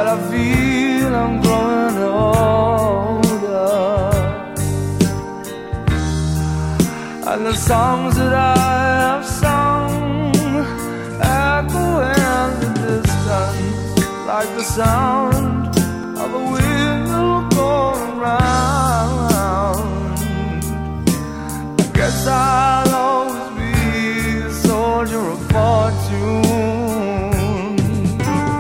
but I feel I'm growing older, and the songs that I have sung echo in the distance like the sound of a wheel going round. I guess I